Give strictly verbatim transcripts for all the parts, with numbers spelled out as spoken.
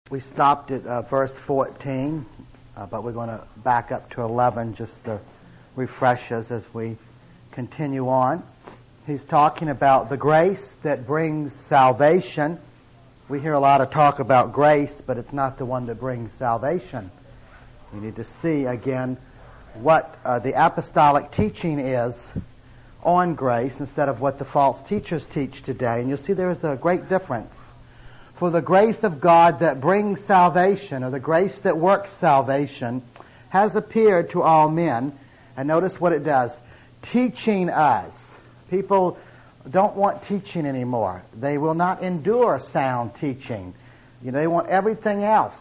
We stopped at uh, verse fourteen, uh, but we're going to back up to eleven just to refresh us as we continue on. He's talking about the grace that brings salvation. We hear a lot of talk about grace, but it's not the one that brings salvation. We need to see again what uh, the apostolic teaching is on grace instead of what the false teachers teach today. And you'll see there is a great difference. For the grace of God that brings salvation, or the grace that works salvation, has appeared to all men. And notice what it does. Teaching us. People don't want teaching anymore. They will not endure sound teaching. You know, they want everything else,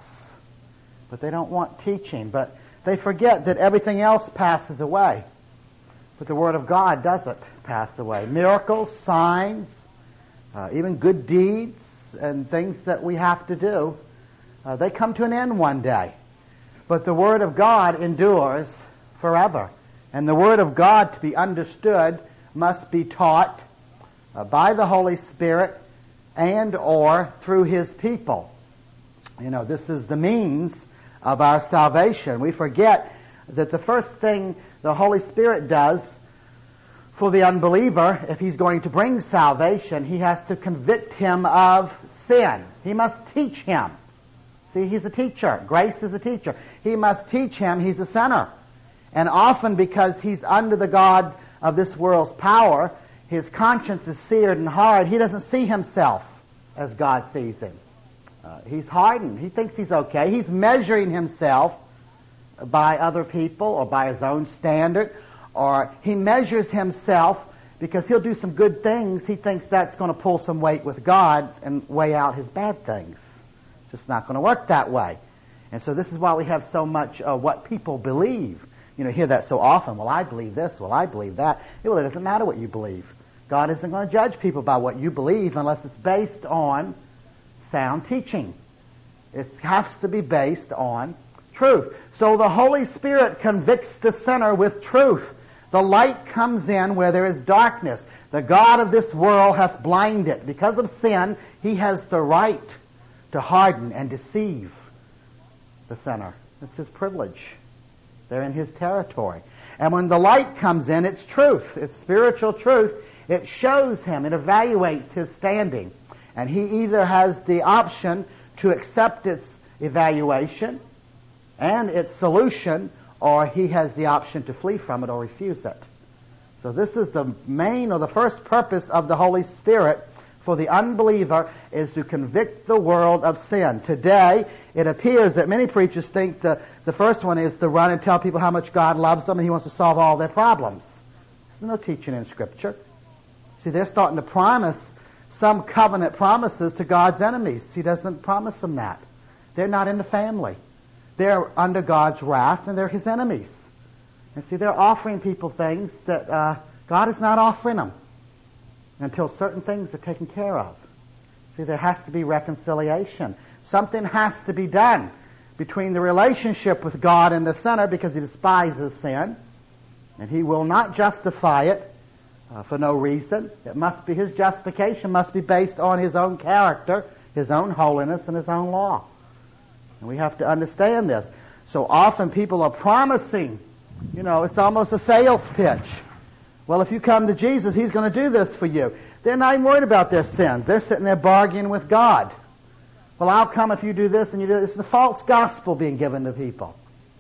but they don't want teaching. But they forget that everything else passes away. But the Word of God doesn't pass away. Miracles, signs, uh, even good deeds, and things that we have to do, uh, they come to an end one day. But the Word of God endures forever. And the Word of God, to be understood, must be taught uh, by the Holy Spirit and or through His people. You know, this is the means of our salvation. We forget that the first thing the Holy Spirit does for the unbeliever, if he's going to bring salvation, he has to convict him of sin. He must teach him. See, he's a teacher. Grace is a teacher. He must teach him he's a sinner. And often because he's under the God of this world's power, his conscience is seared and hard. He doesn't see himself as God sees him. Uh, he's hardened. He thinks he's okay. He's measuring himself by other people or by his own standard, or he measures himself because he'll do some good things. He thinks that's going to pull some weight with God and weigh out his bad things. It's just not going to work that way. And so this is why we have so much uh, what people believe. You know, hear that so often. Well, I believe this. Well, I believe that. Well, it doesn't matter what you believe. God isn't going to judge people by what you believe unless it's based on sound teaching. It has to be based on truth. So the Holy Spirit convicts the sinner with truth. The light comes in where there is darkness. The God of this world hath blinded. Because of sin, he has the right to harden and deceive the sinner. It's his privilege. They're in his territory. And when the light comes in, it's truth. It's spiritual truth. It shows him. It evaluates his standing. And he either has the option to accept its evaluation and its solution, or he has the option to flee from it or refuse it. So this is the main or the first purpose of the Holy Spirit for the unbeliever, is to convict the world of sin. Today, it appears that many preachers think the, the first one is to run and tell people how much God loves them and he wants to solve all their problems. There's no teaching in Scripture. See, they're starting to promise some covenant promises to God's enemies. He doesn't promise them that. They're not in the family. They're under God's wrath and they're his enemies. And see, they're offering people things that uh, God is not offering them until certain things are taken care of. See, there has to be reconciliation. Something has to be done between the relationship with God and the sinner, because he despises sin and he will not justify it Uh, for no reason. It must be, his justification must be based on his own character, his own holiness, and his own law. And we have to understand this. So often people are promising, you know, it's almost a sales pitch. Well, if you come to Jesus, he's going to do this for you. They're not even worried about their sins. They're sitting there bargaining with God. Well, I'll come if you do this and you do this. It's a false gospel being given to people.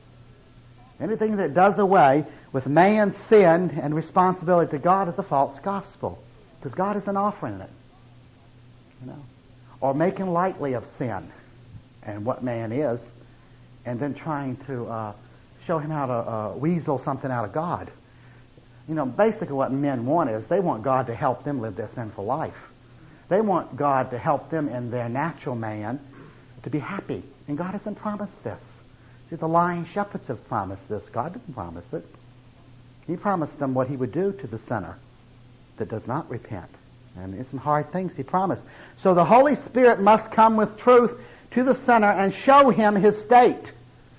Anything that does away with man's sin and responsibility to God is a false gospel, because God isn't offering it, you know, or making lightly of sin and what man is, and then trying to uh, show him how to uh, weasel something out of God. You know, basically what men want is they want God to help them live their sinful life. They want God to help them in their natural man to be happy, and God hasn't promised this. See, the lying shepherds have promised this. God didn't promise it. He promised them what he would do to the sinner that does not repent. And it's some hard things he promised. So the Holy Spirit must come with truth to the sinner and show him his state.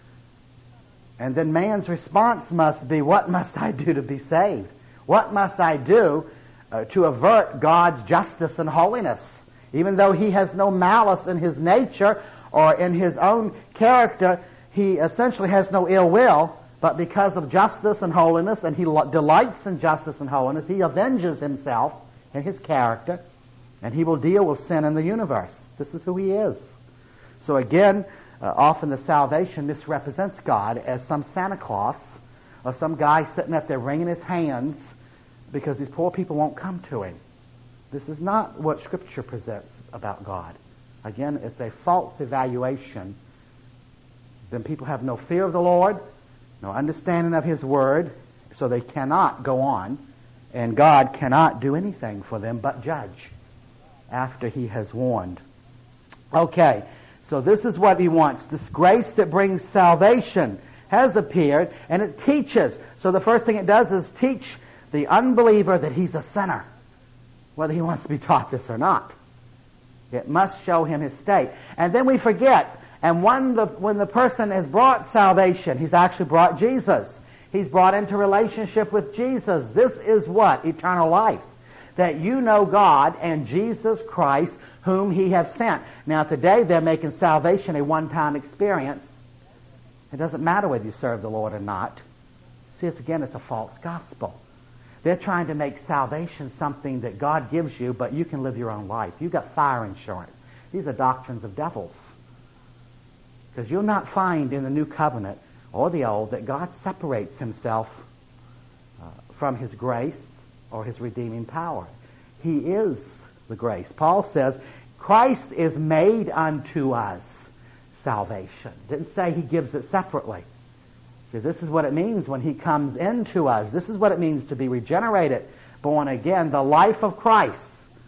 And then man's response must be, what must I do to be saved? What must I do uh, to avert God's justice and holiness? Even though he has no malice in his nature or in his own character, he essentially has no ill will, but because of justice and holiness, and he delights in justice and holiness, he avenges himself in his character, and he will deal with sin in the universe. This is who he is. So again, uh, often the salvation misrepresents God as some Santa Claus or some guy sitting up there wringing his hands because these poor people won't come to him. This is not what Scripture presents about God. Again, it's a false evaluation. Then people have no fear of the Lord, no understanding of His Word, so they cannot go on, and God cannot do anything for them but judge after He has warned. Okay, so this is what He wants. This grace that brings salvation has appeared, and it teaches. So the first thing it does is teach the unbeliever that he's a sinner, whether he wants to be taught this or not. It must show him his state. And then we forget, and when the, when the person has brought salvation, he's actually brought Jesus. He's brought into relationship with Jesus. This is what? Eternal life. That you know God and Jesus Christ, whom He has sent. Now today they're making salvation a one-time experience. It doesn't matter whether you serve the Lord or not. See, it's again, it's a false gospel. They're trying to make salvation something that God gives you, but you can live your own life. You've got fire insurance. These are doctrines of devils. Because you'll not find in the New Covenant or the Old that God separates Himself uh, from His grace or His redeeming power. He is the grace. Paul says, Christ is made unto us salvation. Didn't say He gives it separately. See, this is what it means when He comes into us. This is what it means to be regenerated, born again. The life of Christ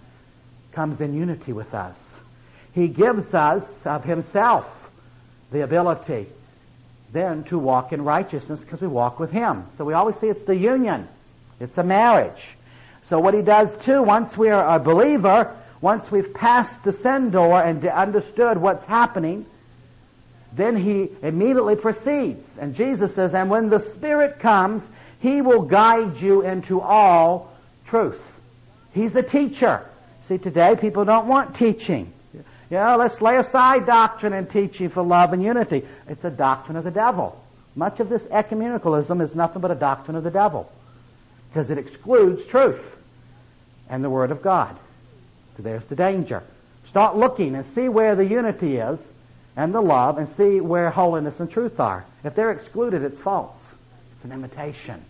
comes in unity with us. He gives us of Himself the ability then to walk in righteousness because we walk with Him. So we always see it's the union. It's a marriage. So what He does too, once we are a believer, once we've passed the sin door and understood what's happening, then He immediately proceeds. And Jesus says, and when the Spirit comes, He will guide you into all truth. He's the teacher. See, today people don't want teaching. You know, let's lay aside doctrine and teaching for love and unity. It's a doctrine of the devil. Much of this ecumenicalism is nothing but a doctrine of the devil, because it excludes truth and the Word of God. So there's the danger. Start looking and see where the unity is and the love, and see where holiness and truth are. If they're excluded, it's false. It's an imitation.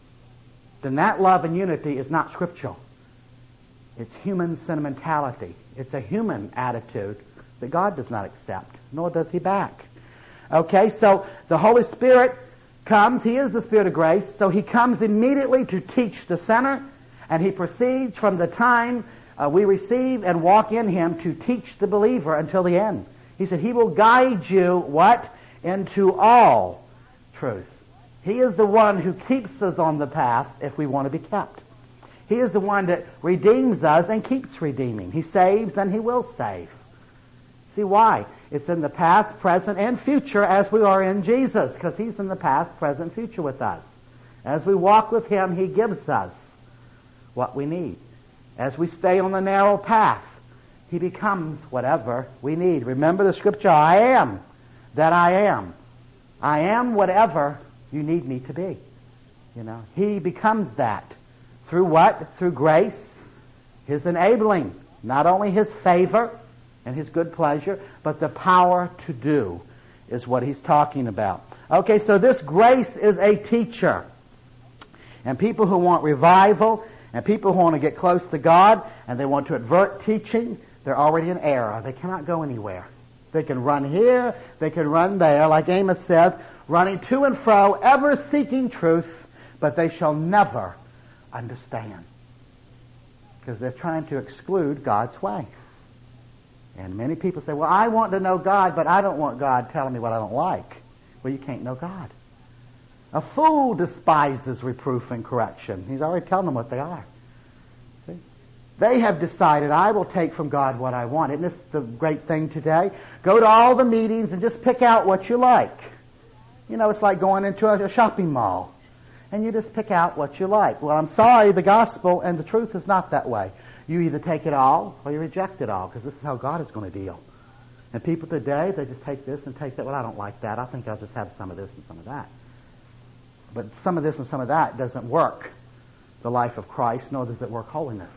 Then that love and unity is not scriptural. It's human sentimentality. It's a human attitude that God does not accept, nor does He back. Okay, so the Holy Spirit comes. He is the Spirit of grace, so He comes immediately to teach the sinner, and He proceeds from the time uh, we receive and walk in Him to teach the believer until the end. He said, He will guide you, what? Into all truth. He is the one who keeps us on the path if we want to be kept. He is the one that redeems us and keeps redeeming. He saves and He will save. See why? It's in the past, present, and future as we are in Jesus, because He's in the past, present, future with us. As we walk with Him, He gives us what we need. As we stay on the narrow path, He becomes whatever we need. Remember the scripture, I am that I am. I am whatever you need me to be. You know, He becomes that. Through what? Through grace, His enabling. Not only His favor and His good pleasure, but the power to do is what He's talking about. Okay, so this grace is a teacher. And people who want revival, and people who want to get close to God, and they want to avert teaching, they're already in error. They cannot go anywhere. They can run here, they can run there, like Amos says, running to and fro, ever seeking truth, but they shall never understand. Because they're trying to exclude God's way. And many people say, well, I want to know God, but I don't want God telling me what I don't like. Well, you can't know God. A fool despises reproof and correction. He's already telling them what they are. See? They have decided, I will take from God what I want. Isn't this the great thing today? Go to all the meetings and just pick out what you like. You know, it's like going into a shopping mall. And you just pick out what you like. Well, I'm sorry, the gospel and the truth is not that way. You either take it all or you reject it all, because this is how God is going to deal. And people today, they just take this and take that. Well, I don't like that. I think I'll just have some of this and some of that. But some of this and some of that doesn't work the life of Christ, nor does it work holiness.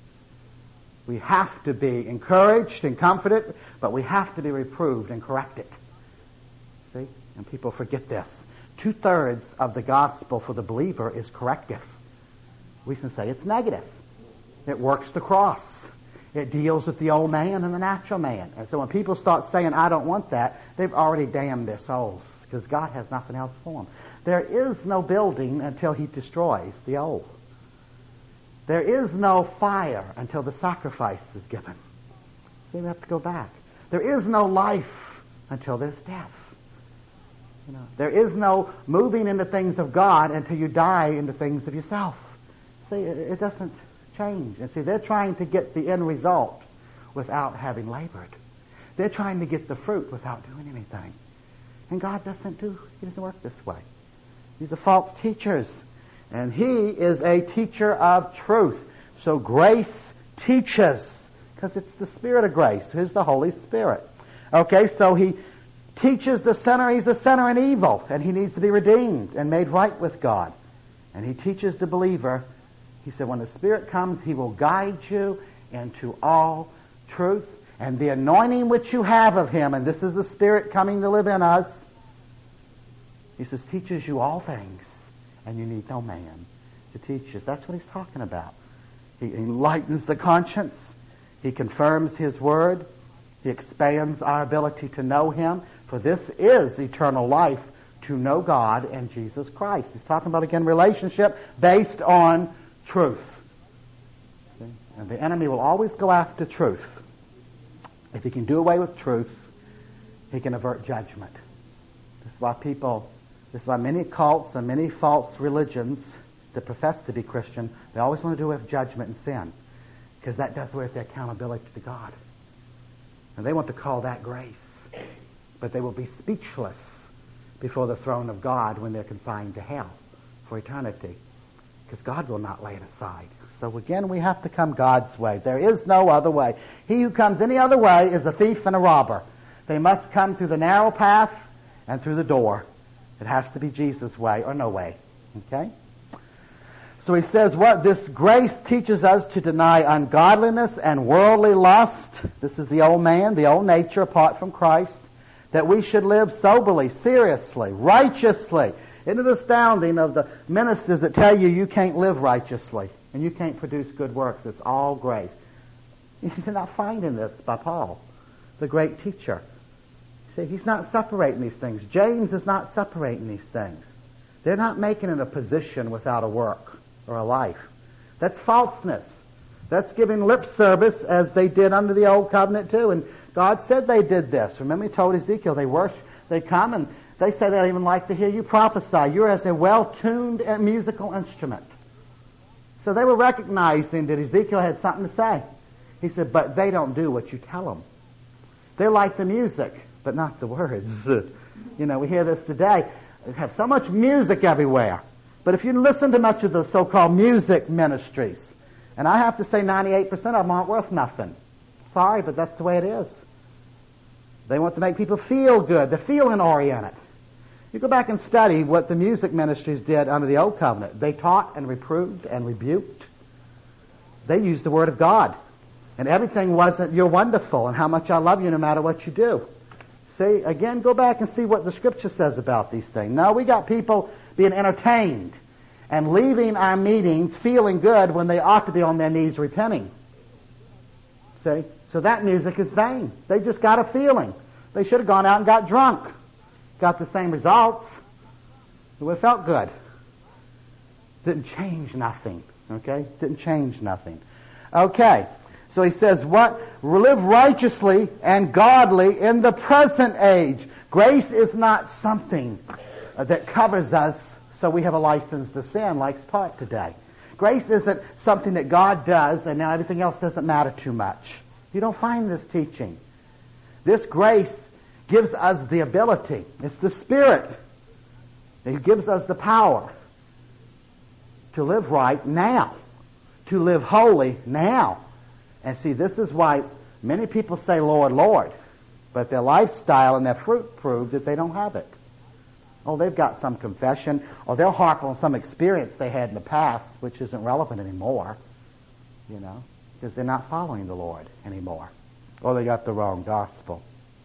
We have to be encouraged and comforted, but we have to be reproved and corrected. See? And people forget this. Two-thirds of the gospel for the believer is corrective. We can say it's negative. It works the cross. It deals with the old man and the natural man. And so when people start saying, I don't want that, they've already damned their souls, because God has nothing else for them. There is no building until He destroys the old. There is no fire until the sacrifice is given. So we have to go back. There is no life until there's death. You know, there is no moving into things of God until you die into things of yourself. See, it, it doesn't change. And see, they're trying to get the end result without having labored. They're trying to get the fruit without doing anything. And God doesn't do, He doesn't work this way. These are false teachers. And He is a teacher of truth. So grace teaches, because it's the Spirit of grace. Who's the Holy Spirit? Okay, so He teaches the sinner. He's the sinner in evil, and he needs to be redeemed and made right with God. And He teaches the believer. He said, when the Spirit comes, He will guide you into all truth. And the anointing which you have of Him, and this is the Spirit coming to live in us, He says, teaches you all things. And you need no man to teach you. That's what He's talking about. He enlightens the conscience. He confirms His word. He expands our ability to know Him. For this is eternal life, to know God and Jesus Christ. He's talking about, again, relationship based on truth. See? And the enemy will always go after truth. If he can do away with truth, he can avert judgment. This is why people... This is why many cults and many false religions that profess to be Christian, they always want to do away with judgment and sin, because that does away with their accountability to God. And they want to call that grace. But they will be speechless before the throne of God when they're consigned to hell for eternity, because God will not lay it aside. So again, we have to come God's way. There is no other way. He who comes any other way is a thief and a robber. They must come through the narrow path and through the door. It has to be Jesus' way or no way. Okay? So he says what? This grace teaches us to deny ungodliness and worldly lust. This is the old man, the old nature apart from Christ. That we should live soberly, seriously, righteously. Isn't it astounding of the ministers that tell you you can't live righteously and you can't produce good works? It's all grace. You're not finding this by Paul, the great teacher. See, he's not separating these things. James is not separating these things. They're not making it a position without a work or a life. That's falseness. That's giving lip service as they did under the old covenant too. And God said they did this. Remember He told Ezekiel they worship, they come and they say they don't even like to hear you prophesy. You're as a well-tuned musical instrument. So they were recognizing that Ezekiel had something to say. He said, but they don't do what you tell them. They like the music, but not the words. You know, we hear this today. We have so much music everywhere. But if you listen to much of the so-called music ministries, and I have to say ninety-eight percent of them aren't worth nothing. Sorry, but that's the way it is. They want to make people feel good. They're feeling-oriented. You go back and study what the music ministries did under the Old Covenant. They taught and reproved and rebuked. They used the Word of God. And everything wasn't, you're wonderful and how much I love you no matter what you do. See, again, go back and see what the Scripture says about these things. No, we got people being entertained and leaving our meetings feeling good when they ought to be on their knees repenting. See? So that music is vain. They just got a feeling. They should have gone out and got drunk. Got the same results. It would have felt good. Didn't change nothing. Okay? Didn't change nothing. Okay. So he says, what? Live righteously and godly in the present age. Grace is not something that covers us so we have a license to sin like it's taught today. Grace isn't something that God does and now everything else doesn't matter too much. You don't find this teaching. This grace gives us the ability. It's the Spirit that gives us the power to live right now, to live holy now. And see, this is why many people say, Lord, Lord, but their lifestyle and their fruit prove that they don't have it. Oh, they've got some confession, or they'll harp on some experience they had in the past, which isn't relevant anymore, you know, because they're not following the Lord anymore, or they got the wrong gospel.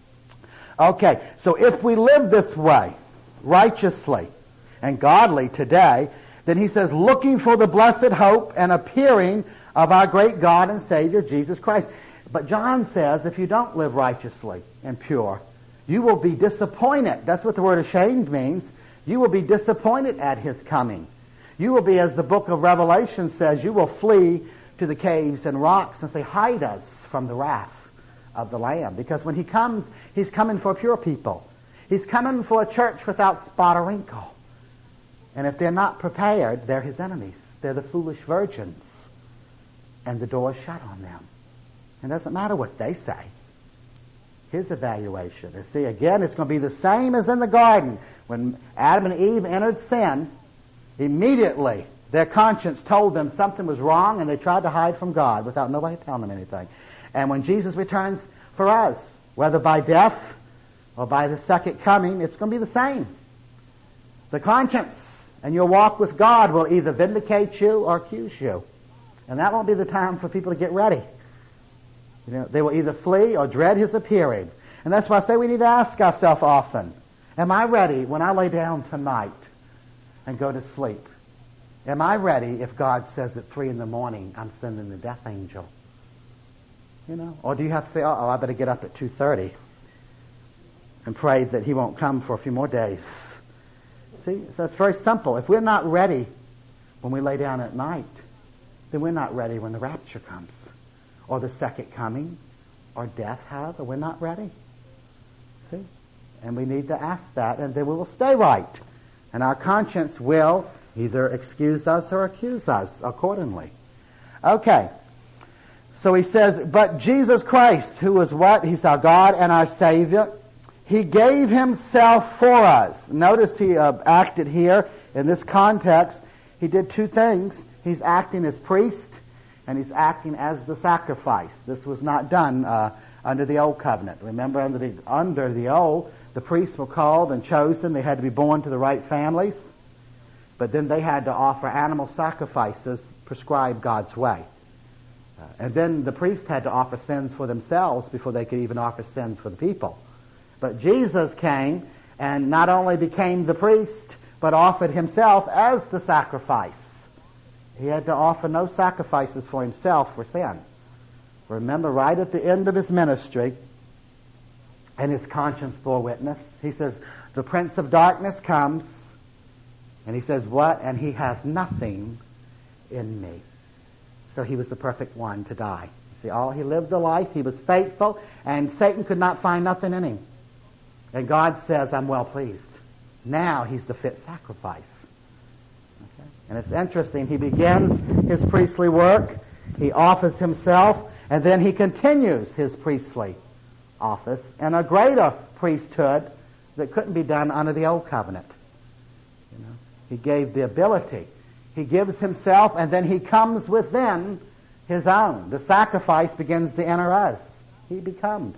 Okay, so if we live this way, righteously and godly today, then he says, looking for the blessed hope and appearing of our great God and Savior, Jesus Christ. But John says, if you don't live righteously and pure, you will be disappointed. That's what the word ashamed means. You will be disappointed at his coming. You will be, as the book of Revelation says, you will flee to the caves and rocks and say, hide us from the wrath of the Lamb. Because when he comes, he's coming for pure people. He's coming for a church without spot or wrinkle. And if they're not prepared, they're his enemies. They're the foolish virgins. And the door is shut on them. It doesn't matter what they say. His evaluation. And see, again, it's going to be the same as in the garden. When Adam and Eve entered sin, immediately their conscience told them something was wrong, and they tried to hide from God without nobody telling them anything. And when Jesus returns for us, whether by death or by the second coming, it's going to be the same. The conscience and your walk with God will either vindicate you or accuse you. And that won't be the time for people to get ready. You know, they will either flee or dread his appearing. And that's why I say we need to ask ourselves often, am I ready when I lay down tonight and go to sleep? Am I ready if God says at three in the morning I'm sending the death angel? You know, or do you have to say, oh, I better get up at two thirty and pray that he won't come for a few more days? See, so it's very simple. If we're not ready when we lay down at night, then we're not ready when the rapture comes, or the second coming, or death has, or we're not ready. See? And we need to ask that, and then we will stay right. And our conscience will either excuse us or accuse us accordingly. Okay. So he says, but Jesus Christ, who is what? He's our God and our Savior. He gave himself for us. Notice he uh, acted here in this context. He did two things. He's acting as priest, and he's acting as the sacrifice. This was not done uh, under the old covenant. Remember, under the, under the old, the priests were called and chosen. They had to be born to the right families. But then they had to offer animal sacrifices prescribed God's way. Uh, and then the priest had to offer sins for themselves before they could even offer sins for the people. But Jesus came and not only became the priest, but offered himself as the sacrifice. He had to offer no sacrifices for himself for sin. Remember, right at the end of his ministry, and his conscience bore witness, he says, the prince of darkness comes, and he says, what? And he has nothing in me. So he was the perfect one to die. See, all he lived a life, he was faithful, and Satan could not find nothing in him. And God says, I'm well pleased. Now he's the fit sacrifice. Okay? And it's interesting, he begins his priestly work, he offers himself, and then he continues his priestly office and a greater priesthood that couldn't be done under the old covenant. You know, he gave the ability. He gives himself, and then he comes within his own. The sacrifice begins to enter us. He becomes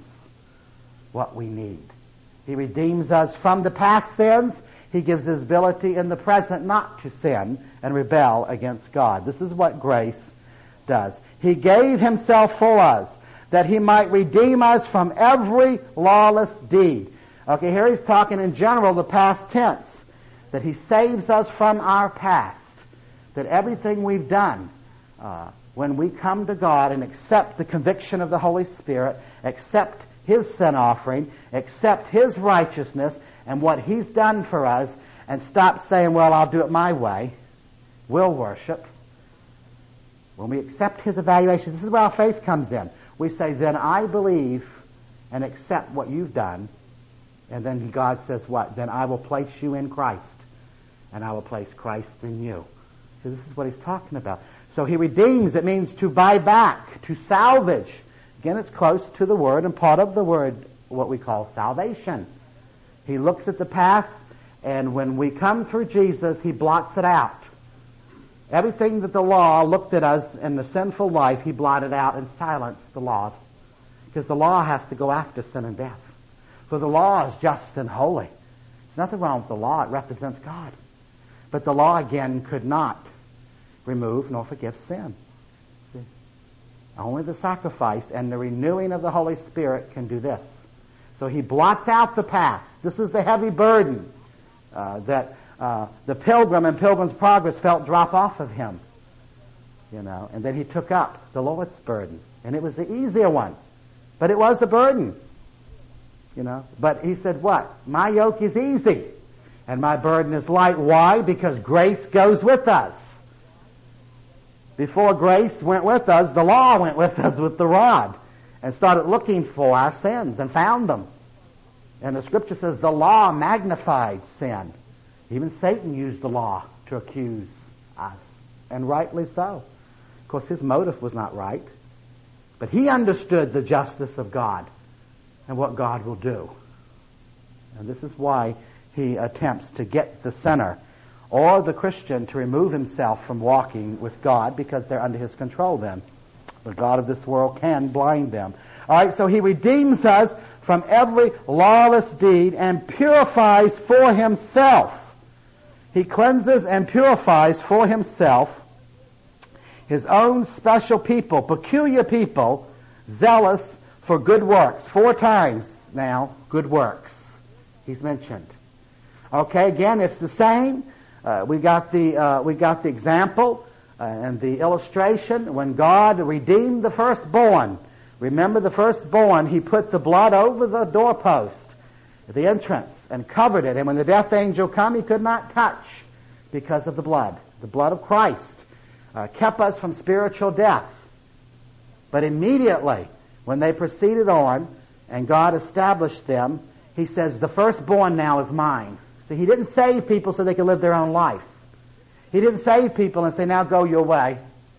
what we need. He redeems us from the past sins. He gives his ability in the present not to sin and rebel against God. This is what grace does. He gave himself for us, that he might redeem us from every lawless deed. Okay, here he's talking in general, the past tense, that he saves us from our past, that everything we've done, uh, when we come to God and accept the conviction of the Holy Spirit, accept his sin offering, accept his righteousness and what he's done for us, and stop saying, well, I'll do it my way. We'll worship. When we accept his evaluation, this is where our faith comes in. We say, then I believe and accept what you've done. And then God says what? Then I will place you in Christ, and I will place Christ in you. So this is what he's talking about. So he redeems. It means to buy back, to salvage. Again, it's close to the word and part of the word, what we call salvation. He looks at the past, and when we come through Jesus, he blots it out. Everything that the law looked at us in the sinful life, he blotted out and silenced the law. Because the law has to go after sin and death. For the law is just and holy. There's nothing wrong with the law. It represents God. But the law, again, could not remove nor forgive sin. See? Only the sacrifice and the renewing of the Holy Spirit can do this. So he blots out the past. This is the heavy burden uh, that uh, the pilgrim in Pilgrim's Progress felt drop off of him. You know, and then he took up the Lord's burden. And it was the easier one. But it was a burden. You know, but he said what? My yoke is easy and my burden is light. Why? Because grace goes with us. Before grace went with us, the law went with us with the rod and started looking for our sins and found them. And the scripture says the law magnified sin. Even Satan used the law to accuse us, and rightly so. Of course, his motive was not right, but he understood the justice of God and what God will do. And this is why he attempts to get the sinner or the Christian to remove himself from walking with God, because they're under his control then. The God of this world can blind them. All right, so he redeems us from every lawless deed and purifies for himself. He cleanses and purifies for himself his own special people, peculiar people, zealous for good works. Four times now, good works he's mentioned. Okay, again, it's the same. Uh, we got the uh, we got the example uh, and the illustration when God redeemed the firstborn. Remember the firstborn, he put the blood over the doorpost at the entrance and covered it. And when the death angel come, he could not touch because of the blood. The blood of Christ uh, kept us from spiritual death. But immediately, when they proceeded on and God established them, he says, the firstborn now is mine. See, he didn't save people so they could live their own life. He didn't save people and say, now go your way.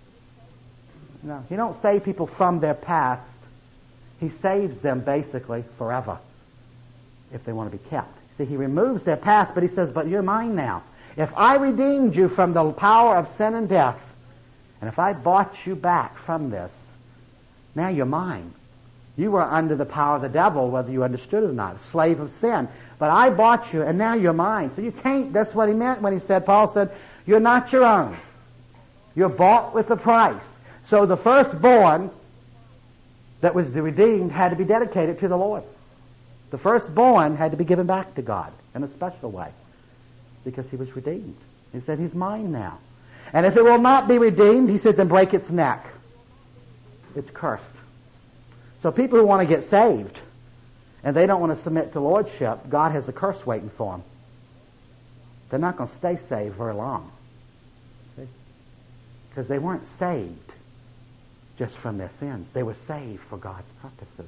No, he don't save people from their past. He saves them basically forever if they want to be kept. See, he removes their past, but he says, but you're mine now. If I redeemed you from the power of sin and death, and if I bought you back from this, now you're mine. You were under the power of the devil, whether you understood it or not, slave of sin. But I bought you, and now you're mine. So you can't, that's what he meant when he said, Paul said, you're not your own. You're bought with a price. So the firstborn that was the redeemed had to be dedicated to the Lord. The firstborn had to be given back to God in a special way because he was redeemed. He said, he's mine now. And if it will not be redeemed, he said, then break its neck. It's cursed. So people who want to get saved and they don't want to submit to lordship, God has a curse waiting for them. They're not going to stay saved very long. See? Because they weren't saved just from their sins. They were saved for God's purposes.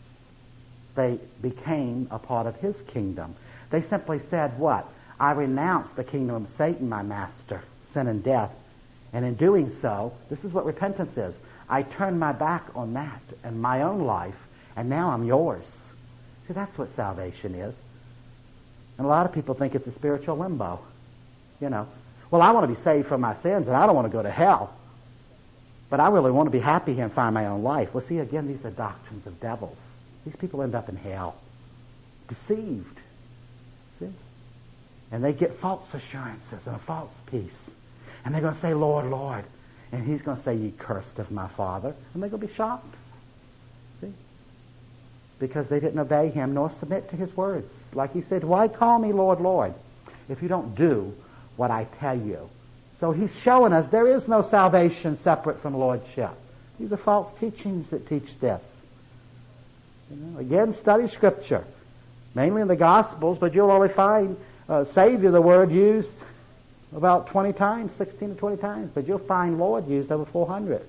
They became a part of his kingdom. They simply said, what? I renounce the kingdom of Satan, my master, sin and death. And in doing so, this is what repentance is. I turn my back on that and my own life, and now I'm yours. See, that's what salvation is. And a lot of people think it's a spiritual limbo. You know, well, I want to be saved from my sins, and I don't want to go to hell. But I really want to be happy here and find my own life. Well, see, again, these are doctrines of devils. These people end up in hell, deceived. See? And they get false assurances and a false peace. And they're going to say, Lord, Lord. And he's going to say, ye cursed of my Father. And they're going to be shocked. See? Because they didn't obey him nor submit to his words. Like he said, why call me Lord, Lord, if you don't do what I tell you? So he's showing us there is no salvation separate from lordship. These are false teachings that teach this. You know, again, study Scripture, mainly in the Gospels, but you'll only find uh, Savior, the word used about twenty times, sixteen to twenty times, but you'll find Lord used over four hundred.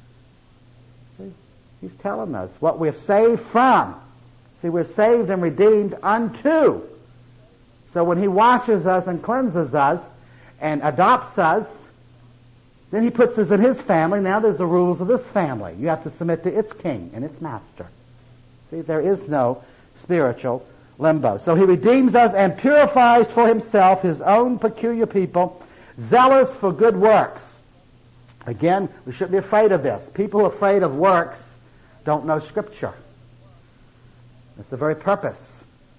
See? He's telling us what we're saved from. See, we're saved and redeemed unto. So when he washes us and cleanses us and adopts us, then he puts us in his family. Now there's the rules of this family. You have to submit to its king and its master. See, there is no spiritual limbo. So he redeems us and purifies for himself his own peculiar people, zealous for good works. Again, we shouldn't be afraid of this. People who are afraid of works don't know Scripture. That's the very purpose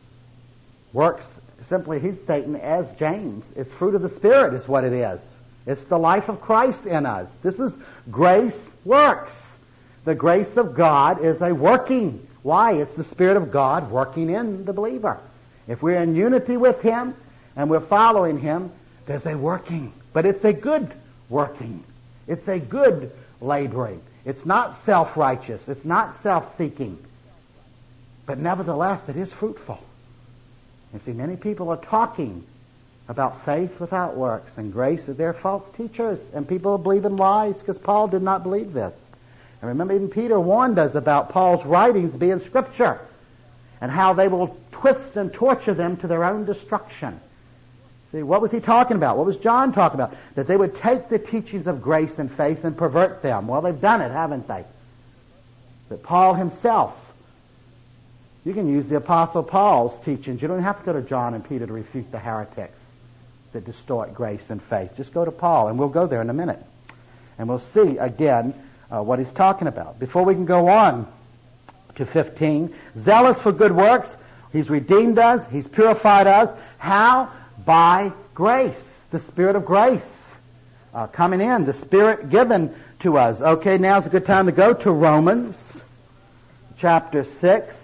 Works, simply he's stating as James, it's fruit of the Spirit is what it is. It's the life of Christ in us. This is grace works. The grace of God is a working. Why? It's the Spirit of God working in the believer. If we're in unity with Him and we're following Him, there's a working. But it's a good working. It's a good laboring. It's not self-righteous. It's not self-seeking. But nevertheless, it is fruitful. You see, many people are talking about faith without works and grace. They're false teachers, and people believe in lies because Paul did not believe this. And remember, even Peter warned us about Paul's writings being Scripture and how they will twist and torture them to their own destruction. See, what was he talking about? What was John talking about? That they would take the teachings of grace and faith and pervert them. Well, they've done it, haven't they? That Paul himself, you can use the Apostle Paul's teachings. You don't have to go to John and Peter to refute the heretics that distort grace and faith. Just go to Paul, and we'll go there in a minute. And we'll see again uh, what he's talking about. Before we can go on to fifteen, zealous for good works. He's redeemed us. He's purified us. How? By grace. The Spirit of grace uh, coming in. The Spirit given to us. Okay, now's a good time to go to Romans chapter six.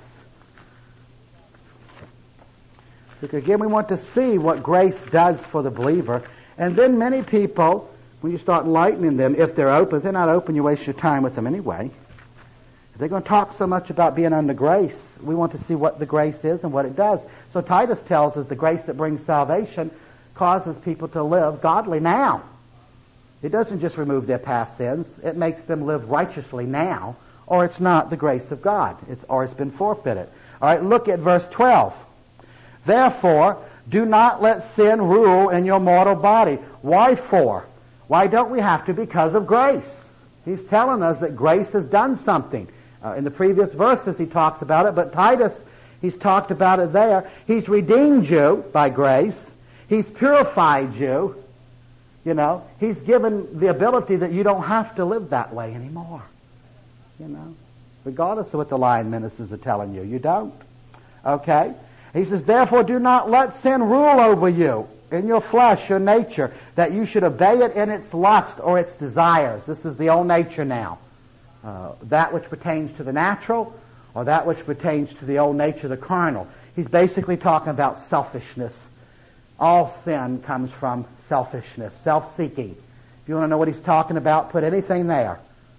So again, we want to see what grace does for the believer. And then many people, when you start enlightening them, if they're open, if they're not open, you waste your time with them anyway. If they're going to talk so much about being under grace, we want to see what the grace is and what it does. So Titus tells us the grace that brings salvation causes people to live godly now. It doesn't just remove their past sins. It makes them live righteously now, or it's not the grace of God. It's, or it's been forfeited. All right, look at verse twelve. Therefore, do not let sin rule in your mortal body. Why for? Why don't we have to? Because of grace. He's telling us that grace has done something. Uh, in the previous verses he talks about it, but Titus, he's talked about it there. He's redeemed you by grace. He's purified you. You know, he's given the ability that you don't have to live that way anymore. You know, regardless of what the lying ministers are telling you, you don't. Okay? He says, therefore do not let sin rule over you in your flesh, your nature, that you should obey it in its lust or its desires. This is the old nature now. Uh, that which pertains to the natural or that which pertains to the old nature, the carnal. He's basically talking about selfishness. All sin comes from selfishness, self-seeking. If you want to know what he's talking about, put anything there.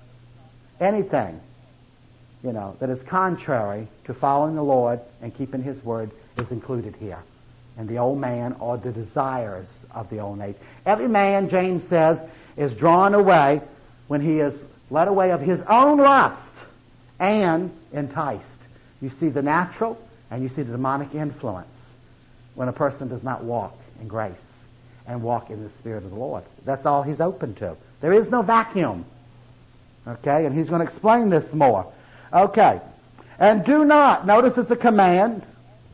Anything, you know, that is contrary to following the Lord and keeping His word is included here. And the old man or the desires of the old nature. Every man, James says, is drawn away when he is led away of his own lust and enticed. You see the natural and you see the demonic influence when a person does not walk in grace and walk in the Spirit of the Lord. That's all he's open to. There is no vacuum. Okay, and he's going to explain this more. Okay, and do not, notice it's a command,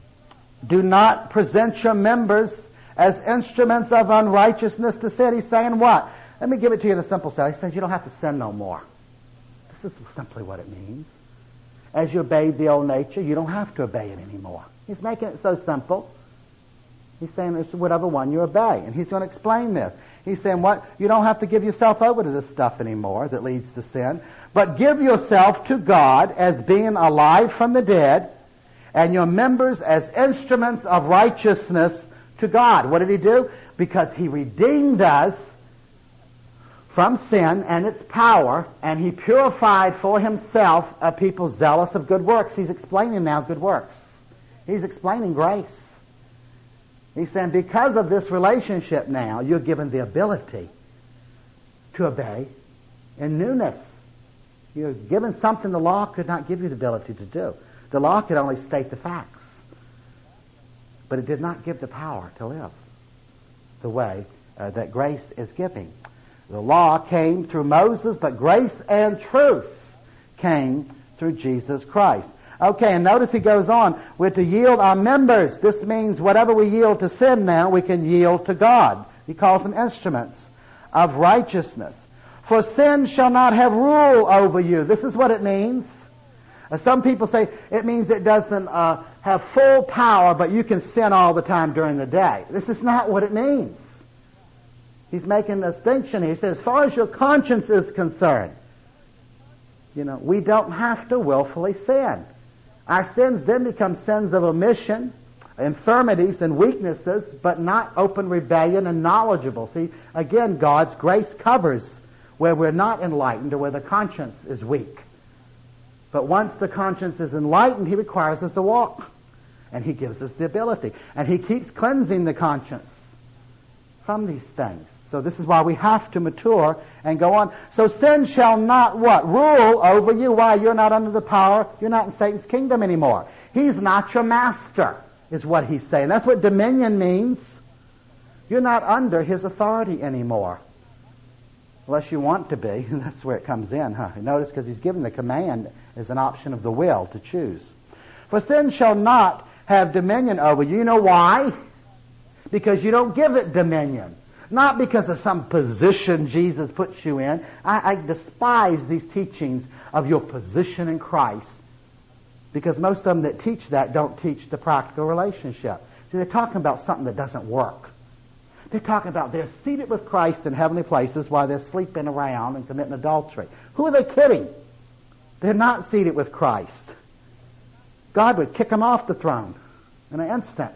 do not present your members as instruments of unrighteousness to sin. He's saying what? Let me give it to you in a simple sense. He says you don't have to sin no more. This is simply what it means. As you obeyed the old nature, you don't have to obey it anymore. He's making it so simple. He's saying it's whatever one you obey. And he's going to explain this. He's saying what? You don't have to give yourself over to this stuff anymore that leads to sin. But give yourself to God as being alive from the dead, and your members as instruments of righteousness to God. What did he do? Because he redeemed us from sin and its power, and he purified for himself a people zealous of good works. He's explaining now good works. He's explaining grace. He's saying because of this relationship now, you're given the ability to obey in newness. You're given something the law could not give you the ability to do. The law could only state the facts. But it did not give the power to live the way uh, that grace is giving. The law came through Moses, but grace and truth came through Jesus Christ. Okay, and notice he goes on, we're to yield our members. This means whatever we yield to sin now, we can yield to God. He calls them instruments of righteousness. For sin shall not have rule over you. This is what it means. Uh, some people say it means it doesn't uh, have full power, but you can sin all the time during the day. This is not what it means. He's making a distinction. He says, as far as your conscience is concerned, you know, we don't have to willfully sin. Our sins then become sins of omission, infirmities and weaknesses, but not open rebellion and knowledgeable. See, again, God's grace covers where we're not enlightened or where the conscience is weak. But once the conscience is enlightened, He requires us to walk. And He gives us the ability. And He keeps cleansing the conscience from these things. So this is why we have to mature and go on. So sin shall not what? Rule over you. Why? You're not under the power. You're not in Satan's kingdom anymore. He's not your master, is what he's saying. That's what dominion means. You're not under his authority anymore. Unless you want to be. That's where it comes in, huh? Notice, because he's given the command as an option of the will to choose. For sin shall not have dominion over you. You know why? Because you don't give it dominion. Not because of some position Jesus puts you in. I, I despise these teachings of your position in Christ. Because most of them that teach that don't teach the practical relationship. See, they're talking about something that doesn't work. They're talking about they're seated with Christ in heavenly places while they're sleeping around and committing adultery. Who are they kidding? They're not seated with Christ. God would kick them off the throne in an instant.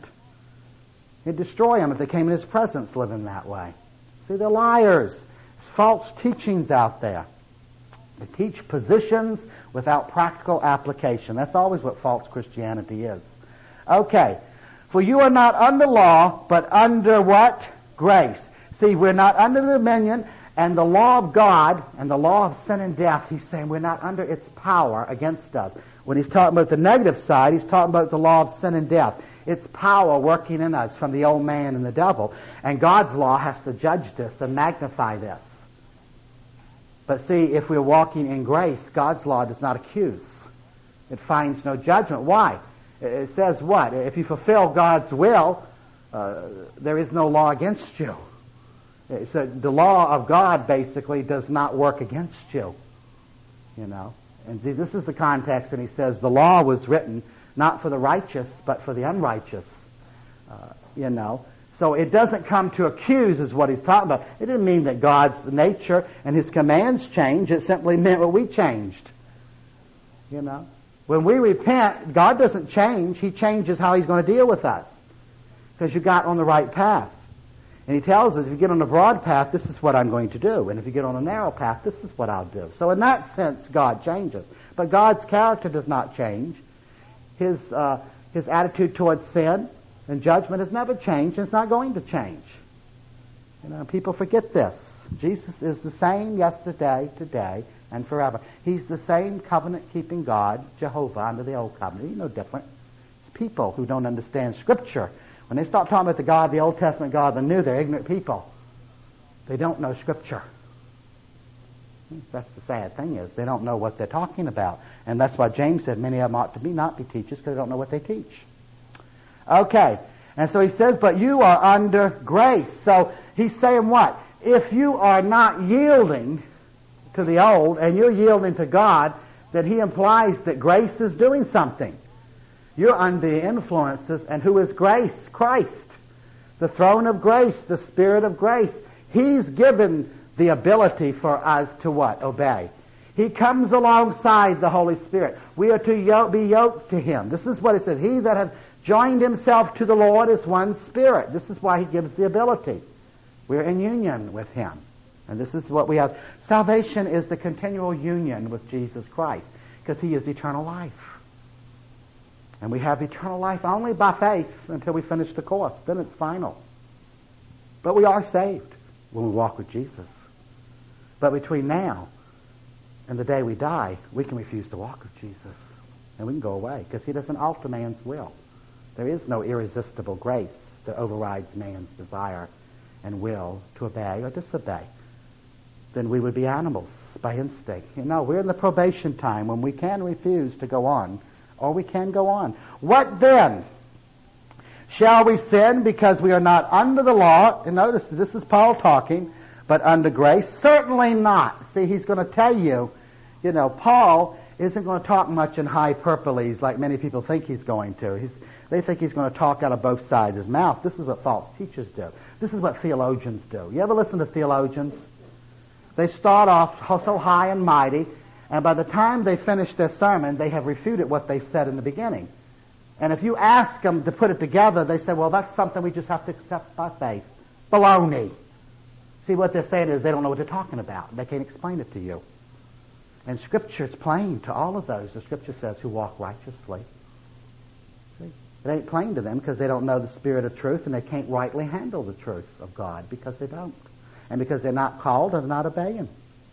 He'd destroy them if they came in His presence living that way. See, they're liars. There's false teachings out there. They teach positions without practical application. That's always what false Christianity is. Okay. For you are not under law, but under what? Grace. See, we're not under the dominion and the law of God and the law of sin and death. He's saying we're not under its power against us. When he's talking about the negative side, he's talking about the law of sin and death. It's power working in us from the old man and the devil. And God's law has to judge this and magnify this. But see, if we're walking in grace, God's law does not accuse. It finds no judgment. Why? It says what? If you fulfill God's will, uh, there is no law against you. So the law of God basically does not work against you. You know? And see, this is the context, and he says the law was written not for the righteous, but for the unrighteous. Uh, you know? So it doesn't come to accuse is what he's talking about. It didn't mean that God's nature and His commands changed. It simply meant what we changed. You know? When we repent, God doesn't change. He changes how He's going to deal with us. Because you got on the right path. And He tells us, if you get on the broad path, this is what I'm going to do. And if you get on a narrow path, this is what I'll do. So in that sense, God changes. But God's character does not change. His, uh, his attitude towards sin and judgment has never changed, and it's not going to change. You know, people forget this. Jesus is the same yesterday, today, and forever. He's the same covenant-keeping God, Jehovah, under the Old Covenant. He's no different. It's people who don't understand Scripture. When they start talking about the God, the Old Testament God, the New, they're ignorant people. They don't know Scripture. That's the sad thing is, they don't know what they're talking about. And that's why James said many of them ought to be not be teachers because they don't know what they teach. Okay. And so he says, but you are under grace. So he's saying what? If you are not yielding to the old and you're yielding to God, then he implies that grace is doing something. You're under the influences, and who is grace? Christ. The throne of grace, the Spirit of grace. He's given the ability for us to what? Obey. He comes alongside the Holy Spirit. We are to yo- be yoked to Him. This is what it says. He that hath joined himself to the Lord is one spirit. This is why He gives the ability. We're in union with Him. And this is what we have. Salvation is the continual union with Jesus Christ, because He is eternal life. And we have eternal life only by faith until we finish the course. Then it's final. But we are saved when we walk with Jesus. But between now and the day we die, we can refuse to walk with Jesus. And we can go away, because He doesn't alter man's will. There is no irresistible grace that overrides man's desire and will to obey or disobey. Then we would be animals by instinct. You know, we're in the probation time when we can refuse to go on, or we can go on. What then? Shall we sin because we are not under the law? And notice, this is Paul talking, but under grace? Certainly not. See, he's going to tell you, you know, Paul isn't going to talk much in hyperboles like many people think he's going to. He's, they think he's going to talk out of both sides of his mouth. This is what false teachers do. This is what theologians do. You ever listen to theologians? They start off so high and mighty, and by the time they finish their sermon, they have refuted what they said in the beginning. And if you ask them to put it together, they say, well, that's something we just have to accept by faith. Baloney. See, what they're saying is they don't know what they're talking about. They can't explain it to you. And Scripture is plain to all of those. The Scripture says who walk righteously. See? It ain't plain to them because they don't know the Spirit of truth and they can't rightly handle the truth of God because they don't. And because they're not called and not obeying.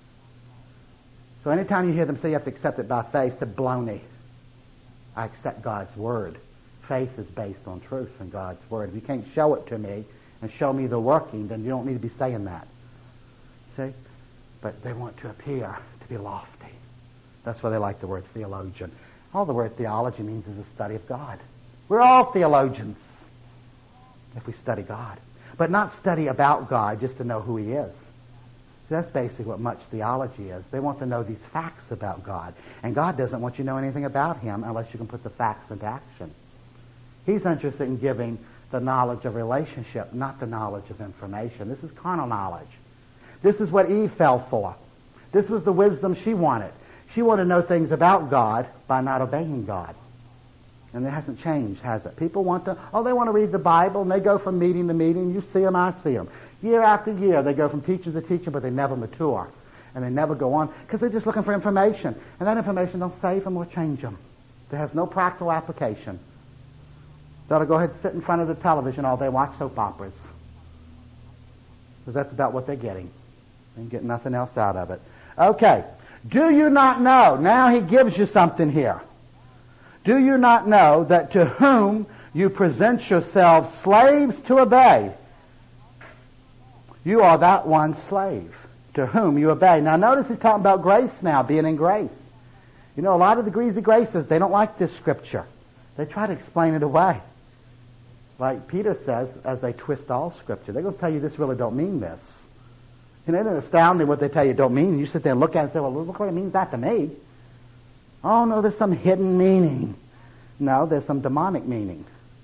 So anytime you hear them say you have to accept it by faith, say baloney. I accept God's Word. Faith is based on truth in God's Word. If you can't show it to me and show me the working, then you don't need to be saying that. See? But they want to appear to be lofty. That's why they like the word theologian. All the word theology means is a study of God. We're all theologians if we study God. But not study about God just to know who He is. That's basically what much theology is. They want to know these facts about God. And God doesn't want you to know anything about Him unless you can put the facts into action. He's interested in giving the knowledge of relationship, not the knowledge of information. This is carnal knowledge. This is what Eve fell for. This was the wisdom she wanted. She wanted to know things about God by not obeying God. And it hasn't changed, has it? People want to, oh, they want to read the Bible, and they go from meeting to meeting. You see them, I see them. Year after year, they go from teaching to teaching, but they never mature. And they never go on, because they're just looking for information. And that information don't save them or change them. It has no practical application. They ought to go ahead and sit in front of the television all day, watch soap operas. Because that's about what they're getting. They get nothing else out of it. Okay. Do you not know? Now he gives you something here. Do you not know that to whom you present yourselves slaves to obey, you are that one slave to whom you obey. Now notice he's talking about grace now, being in grace. You know, a lot of the greasy graces, they don't like this scripture. They try to explain it away. Like Peter says, as they twist all scripture. They're going to tell you this really don't mean this. And isn't it astounding what they tell you don't mean? And you sit there and look at it and say, well, look what it means that to me. Oh, no, there's some hidden meaning. No, there's some demonic meaning.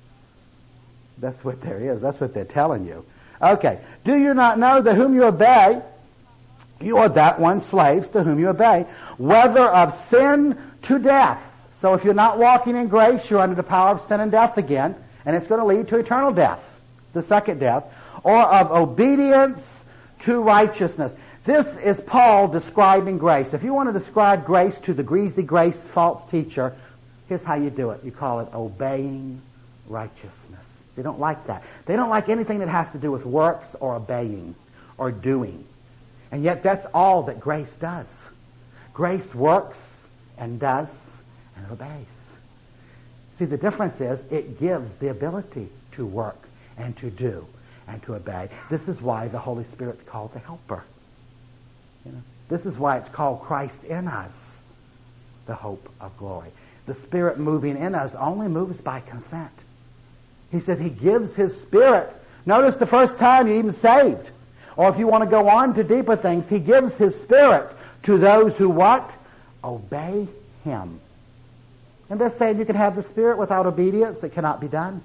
That's what there is. That's what they're telling you. Okay. Do you not know that whom you obey, you are that one slaves to whom you obey, whether of sin to death. So if you're not walking in grace, you're under the power of sin and death again, and it's going to lead to eternal death, the second death, or of obedience to righteousness. This is Paul describing grace. If you want to describe grace to the greasy grace false teacher, here's how you do it. You call it obeying righteousness. They don't like that. They don't like anything that has to do with works or obeying or doing. And yet that's all that grace does. Grace works and does and obeys. See, the difference is it gives the ability to work and to do and to obey. This is why the Holy Spirit's called the helper. You know, this is why it's called Christ in us, the hope of glory. The Spirit moving in us only moves by consent. He said He gives His Spirit. Notice the first time you're even saved. Or if you want to go on to deeper things, He gives His Spirit to those who what? Obey Him. And they're saying you can have the Spirit without obedience. It cannot be done.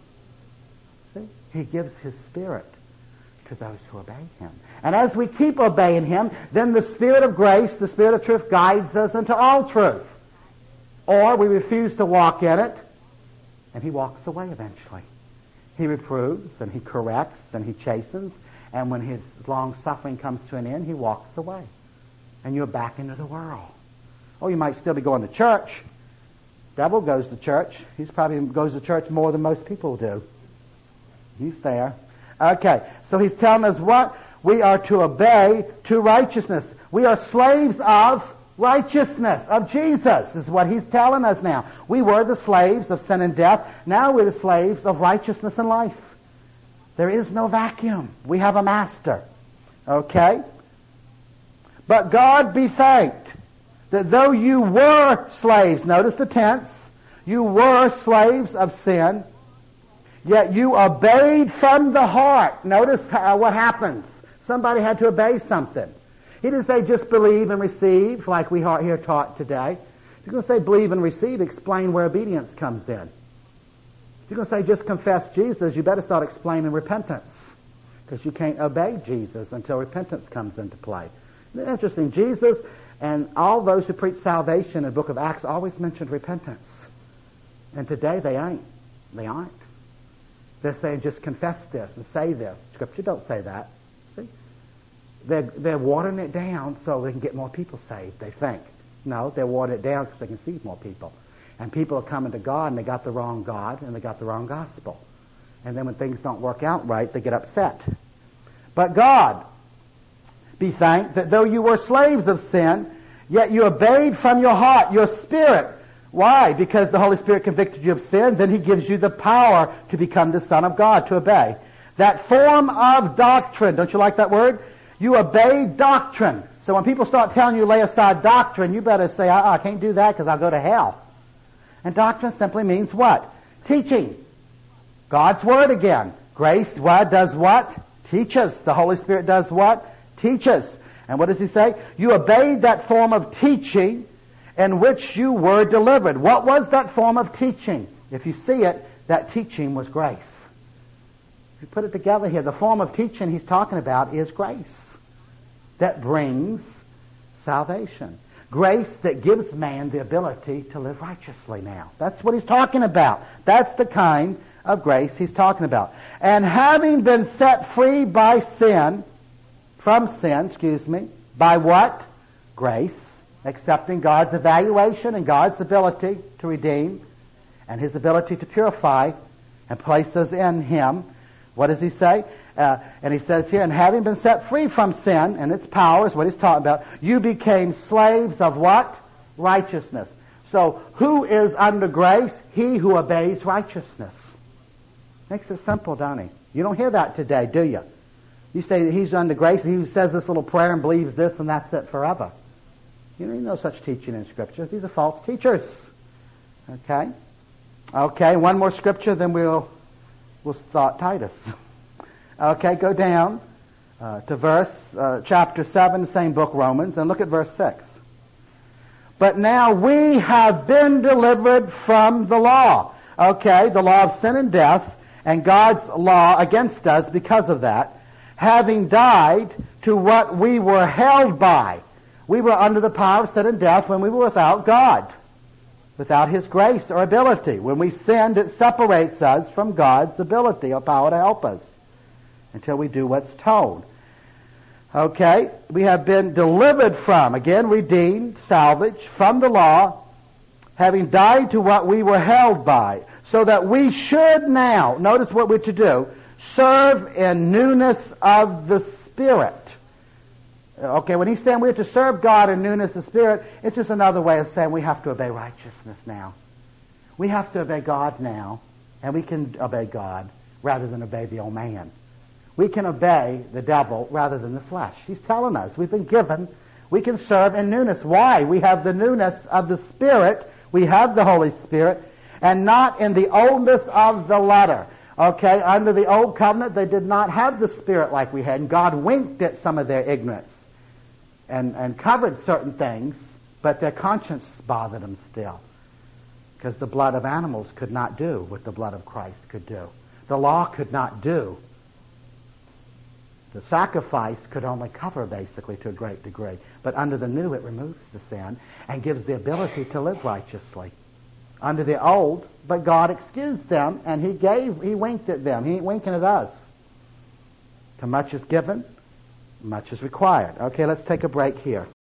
See? He gives His Spirit to those who obey Him. And as we keep obeying Him, then the Spirit of grace, the Spirit of truth, guides us into all truth. Or we refuse to walk in it, and He walks away eventually. He reproves, and He corrects, and He chastens, and when His long suffering comes to an end, He walks away. And you're back into the world. Oh, you might still be going to church. Devil goes to church. He's probably goes to church more than most people do. He's there. Okay, so he's telling us what? We are to obey to righteousness. We are slaves of righteousness, of Jesus, is what he's telling us now. We were the slaves of sin and death. Now we're the slaves of righteousness and life. There is no vacuum. We have a master. Okay? But God be thanked that though you were slaves, notice the tense, you were slaves of sin, yet you obeyed from the heart. Notice how, what happens. Somebody had to obey something. He didn't say just believe and receive like we are here taught today. If you're going to say believe and receive, explain where obedience comes in. If you're going to say just confess Jesus, you better start explaining repentance. Because you can't obey Jesus until repentance comes into play. Isn't it interesting? Jesus and all those who preach salvation in the book of Acts always mentioned repentance. And today they ain't. They aren't. They're saying just confess this and say this. Scripture don't say that. See? They're, they're watering it down so they can get more people saved, they think. No, they're watering it down because they can see more people. And people are coming to God and they got the wrong God and they got the wrong gospel. And then when things don't work out right, they get upset. But God, be thanked that though you were slaves of sin, yet you obeyed from your heart, your spirit. Why? Because the Holy Spirit convicted you of sin, then He gives you the power to become the Son of God, to obey. That form of doctrine, don't you like that word? You obey doctrine. So when people start telling you to lay aside doctrine, you better say, uh-uh, I can't do that because I'll go to hell. And doctrine simply means what? Teaching. God's Word again. Grace, what does what? Teaches. The Holy Spirit does what? Teaches. And what does He say? You obeyed that form of teaching in which you were delivered. What was that form of teaching? If you see it, that teaching was grace. If you put it together here, the form of teaching He's talking about is grace that brings salvation. Grace that gives man the ability to live righteously now. That's what He's talking about. That's the kind of grace He's talking about. And having been set free by sin, from sin, excuse me, by what? Grace. Accepting God's evaluation and God's ability to redeem and His ability to purify and place us in Him. What does He say? Uh, and He says here, and having been set free from sin and its power is what He's talking about, you became slaves of what? Righteousness. So, who is under grace? He who obeys righteousness. Makes it simple, don't he? You don't hear that today, do you? You say he's under grace, and he who says this little prayer and believes this, and that's it forever. You know, no such teaching in Scripture. These are false teachers. Okay? Okay, one more Scripture, then we'll we'll start Titus. Okay, go down uh, to verse, uh, chapter seven, same book, Romans, and look at verse six. But now we have been delivered from the law. Okay, the law of sin and death, and God's law against us because of that, having died to what we were held by. We were under the power of sin and death when we were without God, without His grace or ability. When we sinned, it separates us from God's ability or power to help us until we do what's told. Okay, we have been delivered from, again, redeemed, salvaged from the law, having died to what we were held by, so that we should now, notice what we're to do, serve in newness of the Spirit. Okay, when he's saying we're to serve God in newness of Spirit, it's just another way of saying we have to obey righteousness now. We have to obey God now, and we can obey God rather than obey the old man. We can obey the devil rather than the flesh. He's telling us we've been given, we can serve in newness. Why? We have the newness of the Spirit, we have the Holy Spirit, and not in the oldness of the letter. Okay, under the old covenant, they did not have the Spirit like we had, and God winked at some of their ignorance and, and covered certain things, but their conscience bothered them still, because the blood of animals could not do what the blood of Christ could do. The law could not do. The sacrifice could only cover, basically, to a great degree. But under the new, it removes the sin and gives the ability to live righteously. Under the old, but God excused them, and He gave, He winked at them. He ain't winking at us. To much is given, much is required. Okay, let's take a break here.